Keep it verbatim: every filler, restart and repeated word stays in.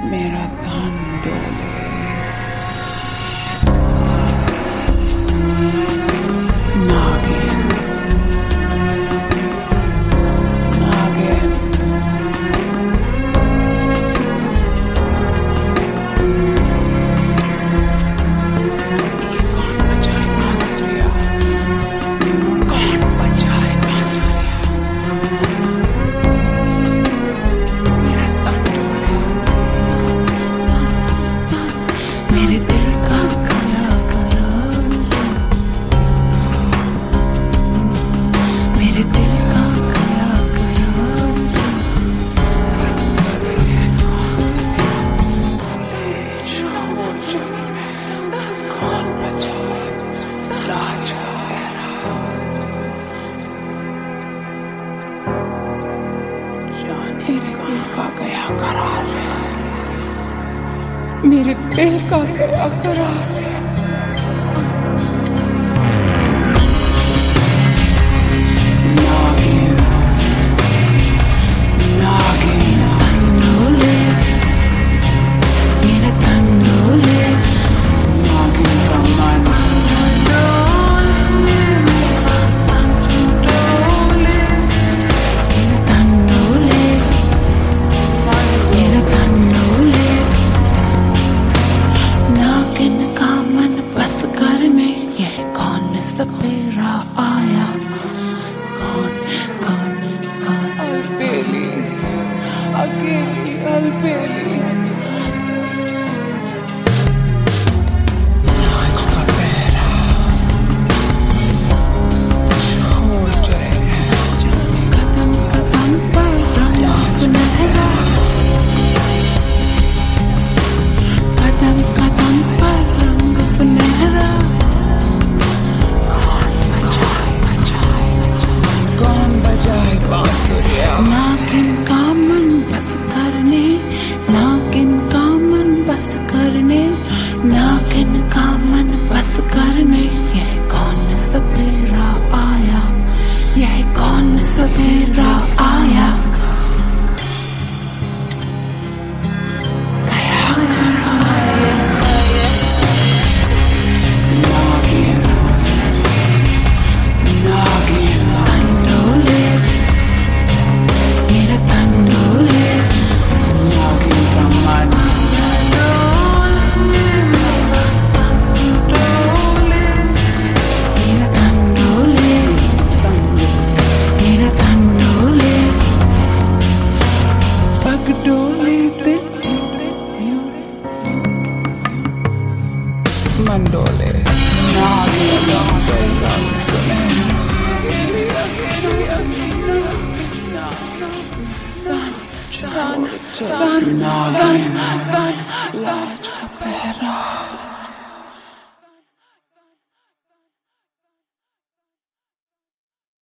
मेरा तन डोले। नागिन नागिन ये कौन बजाए बांसुरिया, कौन बजाए बांसुरिया। मेरा तन डोले, मेरे दिल का काला काला, मेरे दिल का काला काला। कौन बचाए साजा मेरे दिल का गया करार, मेरे दिल का गया करार। नागिन नागिन तन डोले, मेरे तन डोले। नागिन का मन डोले, मेरे तन डोले, मेरे तन डोले। नागिन का मन बस करने ये कौन सपेरा आया, कौन कौन कौन। अलबेली अकेली अलबेली, आज का पहरा छोड़ चले कदम कदम पर रंग सुनहरा, कदम कदम पर रंग सुनहरा। कौन बजाए बजाए कौन बजाए बांसुरिया। नागिन का मन बस करने, नागिन का मन बस करने, नागिन का मन बस करने। यह कौन सपेरा आया, यह कौन सपेरा आया। गया कराए नागिन नागिन तन डोले, मेरा तन डोले। नागिन का मन डोले, मेरा तन डोले, मेरा तन डोले। पग डोले ते मन डोले। नागिन का रंग सुनहरा, नागिन लाज का पहरा।